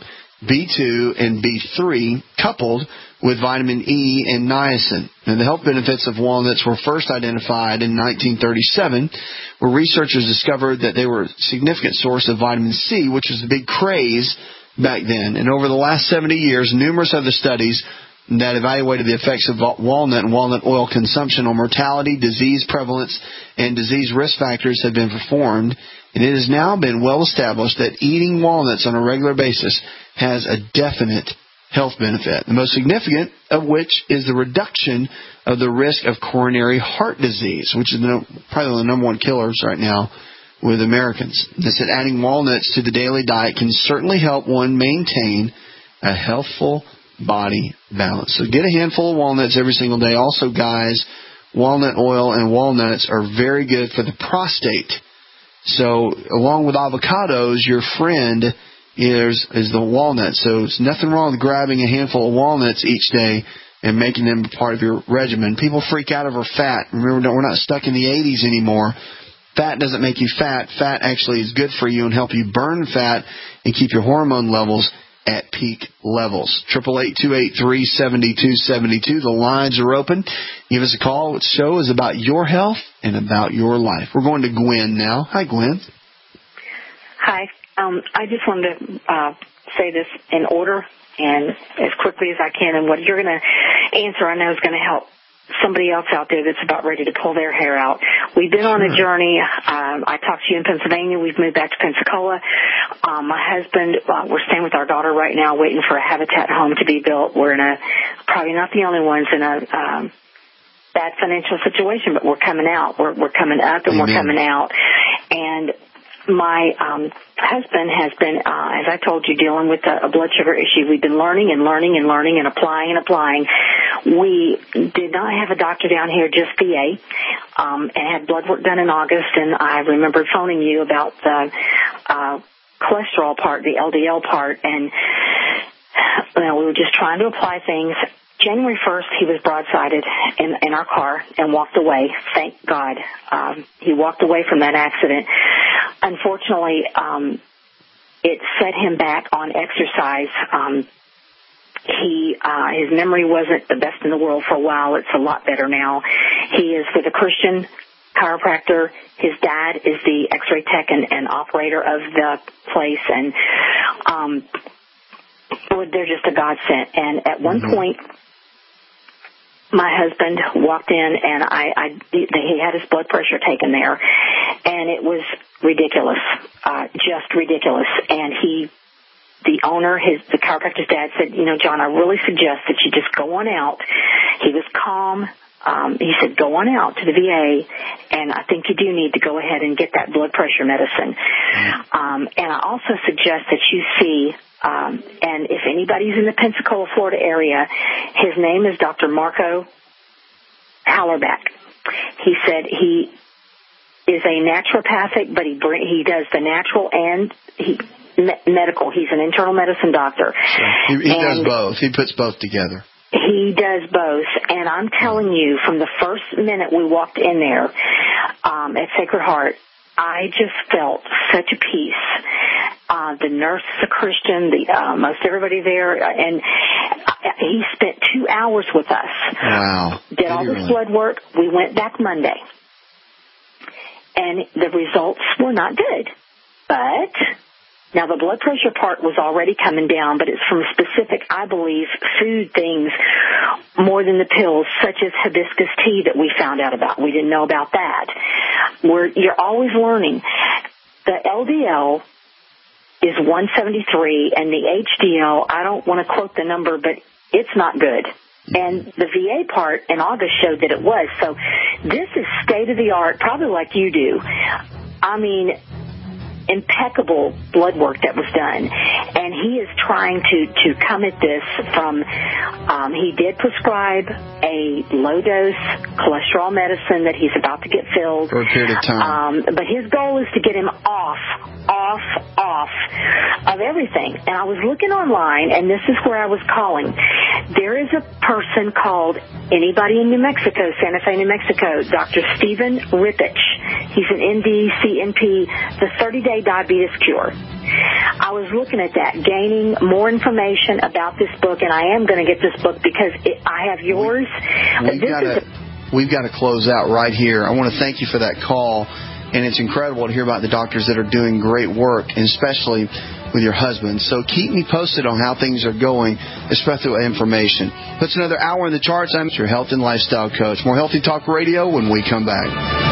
Speaker 4: B2, and B3 coupled with vitamin E and niacin. And the health benefits of walnuts were first identified in 1937, where researchers discovered that they were a significant source of vitamin C, which was the big craze back then. And over the last 70 years, numerous other studies that evaluated the effects of walnut and walnut oil consumption on mortality, disease prevalence, and disease risk factors have been performed. And it has now been well established that eating walnuts on a regular basis has a definite health benefit, the most significant of which is the reduction of the risk of coronary heart disease, which is probably the number one killers right now with Americans. They said adding walnuts to the daily diet can certainly help one maintain a healthful body balance. So get a handful of walnuts every single day. Also, guys, walnut oil and walnuts are very good for the prostate. So along with avocados, your friend is the walnut. So it's nothing wrong with grabbing a handful of walnuts each day and making them part of your regimen. People freak out over fat. Remember, we're not stuck in the 80s anymore. Fat doesn't make you fat. Fat actually is good for you and help you burn fat and keep your hormone levels at peak levels. 888-283-7272. The lines are open. Give us a call. The show is about your health and about your life. We're going to Gwen now. Hi, Gwen.
Speaker 7: Hi. I just wanted to say this in order and as quickly as I can, and what you're going to answer I know is going to help
Speaker 12: somebody else out there that's about ready to pull their hair out. We've been on a journey. I talked to you in Pennsylvania. We've moved back to Pensacola. My husband, we're staying with our daughter right now, waiting for a Habitat home to be built. We're in probably not the only ones in a bad financial situation, but we're coming out. We're coming up and we're coming out. And my husband has been, as I told you, dealing with a blood sugar issue. We've been learning and applying. We did not have a doctor down here, just VA, and had blood work done in August. And I remembered phoning you about the cholesterol part, the LDL part, and we were just trying to apply things. January 1st, he was broadsided in our car and walked away. Thank God. He walked away from that accident. Unfortunately, it set him back on exercise. His memory wasn't the best in the world for a while. It's a lot better now. He is with a Christian chiropractor. His dad is the x-ray tech and operator of the place. And they're just a godsend. And at one point, my husband walked in, and he had his blood pressure taken there, and it was ridiculous, just ridiculous. And the owner, the chiropractor's dad, said, John, I really suggest that you just go on out. He was calm. He said, go on out to the VA, and I think you do need to go ahead and get that blood pressure medicine. And I also suggest that you see, and if anybody's in the Pensacola, Florida area, his name is Dr. Marco Hallerback. He said he is a naturopathic, but he does the natural and medical. He's an internal medicine doctor.
Speaker 4: So he does both. He puts both together.
Speaker 12: He does both, and I'm telling you, from the first minute we walked in there at Sacred Heart, I just felt such a peace. The nurse is a Christian, most everybody there, and he spent 2 hours with us.
Speaker 4: Wow.
Speaker 12: Did all this blood work. We went back Monday, and the results were not good. But now the blood pressure part was already coming down, but it's from specific, I believe, food things more than the pills, such as hibiscus tea that we found out about. We didn't know about that. You're always learning. The LDL is 173, and the HDL, I don't want to quote the number, but it's not good. And the VA part in August showed that it was. So this is state-of-the-art, probably like you do. I mean, impeccable blood work that was done, and he is trying to come at this from he did prescribe a low-dose cholesterol medicine that he's about to get filled
Speaker 4: for a period of time,
Speaker 12: but his goal is to get him off of everything. And I was looking online, and this is where I was calling. There is a person called, anybody in New Mexico, Santa Fe, New Mexico, Dr. Stephen Rippich. He's an MD, CNP, the 30-day diabetes cure. I was looking at that, gaining more information about this book, and I am going to get this book because I have yours.
Speaker 4: We've got to close out right here. I want to thank you for that call, and it's incredible to hear about the doctors that are doing great work, and especially with your husband. So keep me posted on how things are going, especially with information. That's another hour in the charts. I'm your health and lifestyle coach. More Healthy Talk Radio when we come back.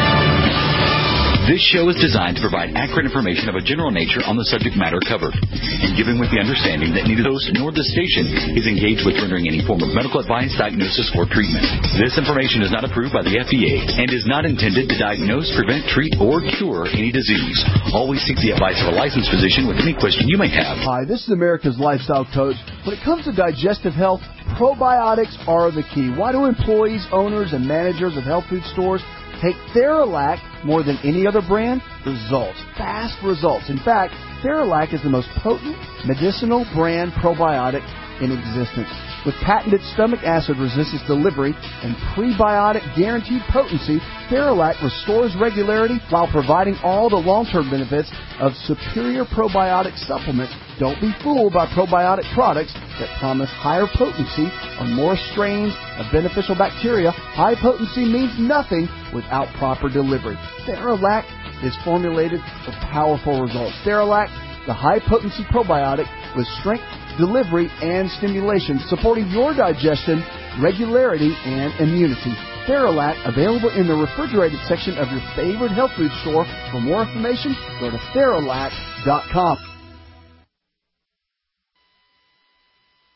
Speaker 17: This show is designed to provide accurate information of a general nature on the subject matter covered, and given with the understanding that neither host nor the station is engaged with rendering any form of medical advice, diagnosis, or treatment. This information is not approved by the FDA and is not intended to diagnose, prevent, treat, or cure any disease. Always seek the advice of a licensed physician with any question you may have.
Speaker 8: Hi, this is America's Lifestyle Coach. When it comes to digestive health, probiotics are the key. Why do employees, owners, and managers of health food stores take Theralac more than any other brand? Results. Fast results. In fact, Theralac is the most potent medicinal brand probiotic in existence. With patented stomach acid resistance delivery and prebiotic guaranteed potency, Theralac restores regularity while providing all the long-term benefits of superior probiotic supplements. Don't be fooled by probiotic products that promise higher potency or more strains of beneficial bacteria. High potency means nothing without proper delivery. Theralac is formulated for powerful results. Theralac, the high-potency probiotic with strength, delivery, and stimulation, supporting your digestion, regularity, and immunity. Theralac, available in the refrigerated section of your favorite health food store. For more information, go to Theralac.com.